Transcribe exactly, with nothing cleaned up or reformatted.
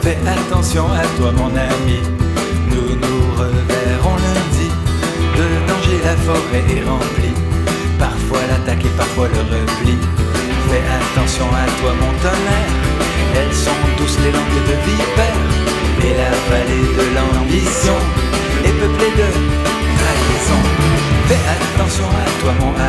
Fais attention à toi mon ami, nous nous reverrons lundi. De danger la forêt est remplie, parfois l'attaque et parfois le repli. Fais attention à toi mon tonnerre, elles sont douces les langues de vipères. Et la vallée de l'ambition est peuplée de trahison. Fais attention à toi mon